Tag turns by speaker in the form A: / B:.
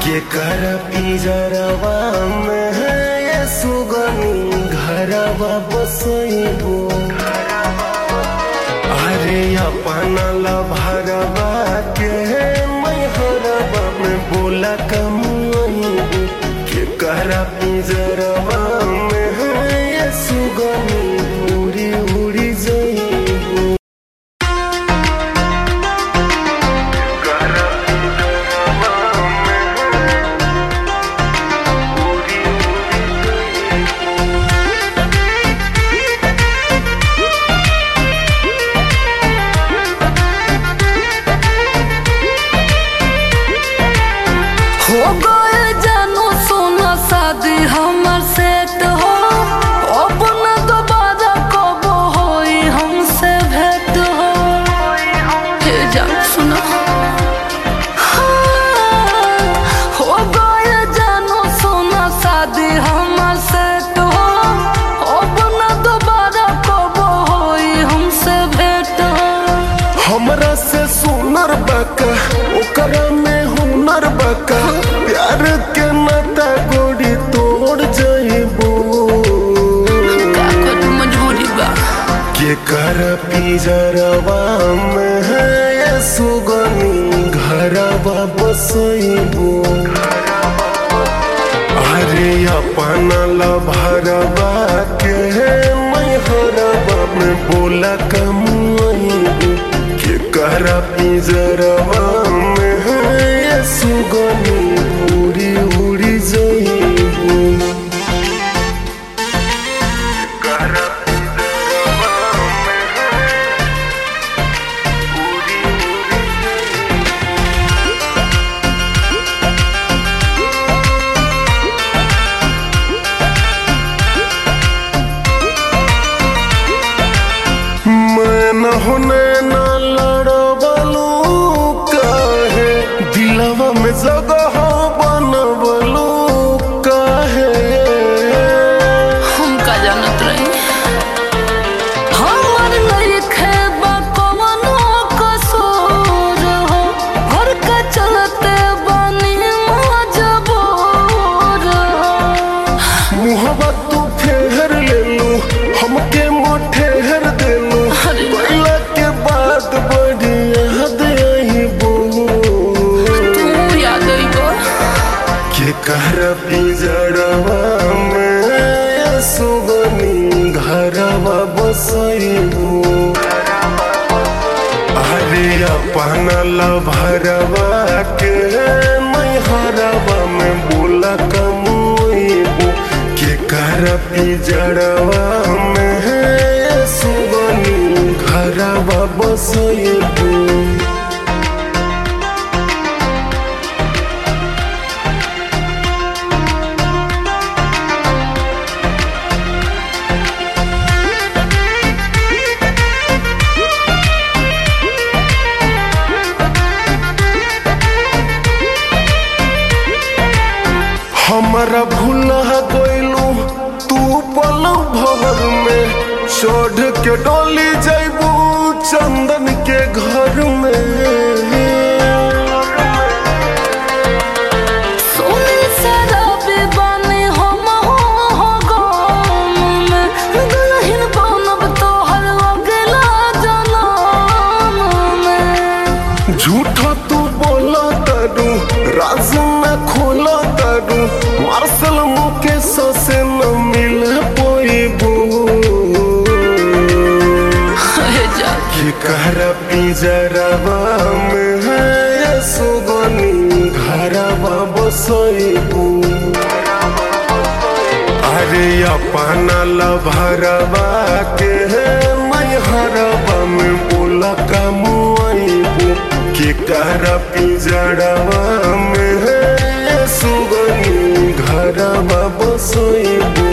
A: के कर पिजरवा में है ये सुगनी घरवा बसइबो। अरे अपन लभरवा के मैहरवा में बोला कमुइबो। के कर पिजरवा में है ये सुगनी उड़ी उड़ी जइबो।
B: हो गए जानो सोना शादी हमर सेट हो। अब न दोबारा कब होई हमसे भेंट हो। हे जान सुना हो गए जानो सोना शादी हमर सेट हो। अब न दोबारा कब होई हमसे भेंट हो।
A: हमरा से सुनर बका ओकरा में हुनर बका। प्यार के नाता गोड़ी तोड़ जइबो।
B: का करू मजबूरी बा।
A: के कर पिजरवा में है ये सुगनी घरवा बसइबो। अरे अपन लभरवा के मैहरवा में बोला कमुइबो। के कर पिजरवा में है ये सुगनी उड़ी उड़ी जइबो। कर पिजरवा में है उड़ी उड़ी मैं न होने न लड़बलू काहे। दिलवा में जगह बनबलू काहे।
B: हम का जानत रही हमर लइखे बा कवनो कसूर हो। घर का चलते बनी मजबूर हो।
A: मुहबा तू फेर लेलू हमके मोठेर देलू। पहला के बाद बड़ी याद आइबो।
B: तू याद आइबो।
A: के कर पिजरवा में ये सुगनी घरवा बसइबो। अरे अपन लभरवा के मैहरवा में बोला कमुइबो। के कर पिजरवा में है ये सुगनी घरवा बसइबो। हमरा भूला गइलू तू पल भर में। चढ़ के डोली जइबू चंदन के घर में।
B: सोनी शराबी बनी हम हो गम में। दुल्हन बनब तोहर अगला जनम में।
A: झूठा तू बोला तारू राज में खोला तारू। मार्शल मुकेश से न मिल पोइबो। के कर पिजरवा में है ये सुगनी घरवा बसइबो। अरे अपन लभरवा के मैहरवा में बोला कमुइबो। के कर पिजरवा में है ये सुगनी घरवा बसइबो।